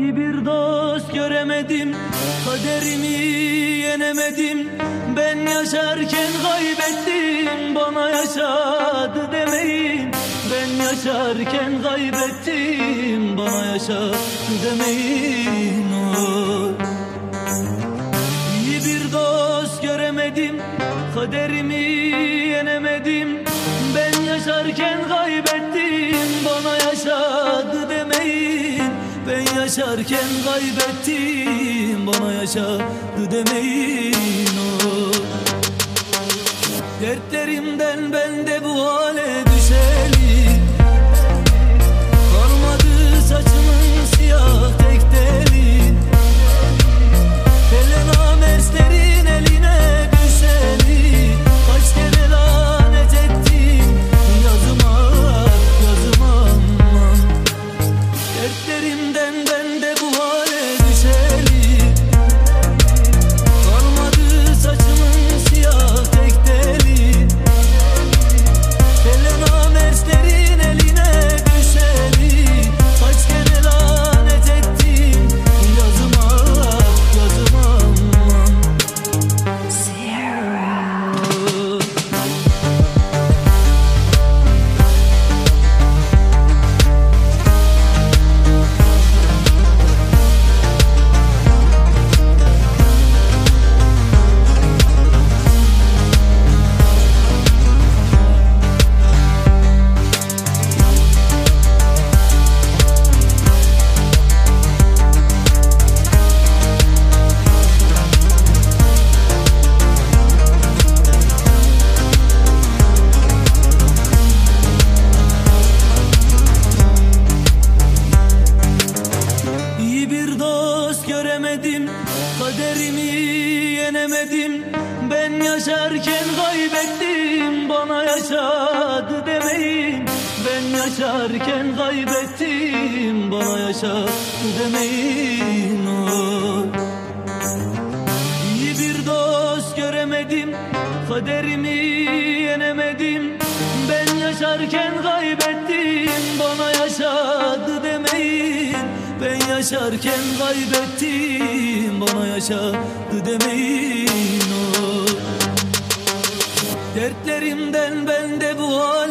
İyi bir dost göremedim, kaderimi yenemedim. Ben yaşarken kaybettim, bana yaşadı demeyin. Ben yaşarken kaybettim, bana yaşadı demeyin. Oy. İyi bir dost göremedim, kaderimi yenemedim. Ben yaşarken kaybettim, bana yaşadı demeyin. Ben yaşarken kaybettim, bana yaşadı demeyin. Oy. Dertlerimden ben de bu hale düşeli. Kalmadı saçımın siyah tek teli. Hele namertlerin eline düşeli. Kaç kere lanet ettim yazıma, yazıma aman. Dertlerimden ben de bu hale düşeli. Kalmadı saçımın siyah tek teli. Hele namertlerin eline düşeli. Kaç kere lanet ettim yazıma, yazıma aman. İyi bir dost göremedim, kaderimi yenemedim. Ben yaşarken kaybettim, bana yaşadı demeyin. Ben yaşarken kaybettim, bana yaşadı demeyin. Oy. İyi bir dost göremedim, kaderimi yenemedim. Ben yaşarken kaybettim, bana yaşadı demeyin. Ben yaşarken kaybettim, bana yaşadı demeyin. Oy. Dertlerimden ben de bu hal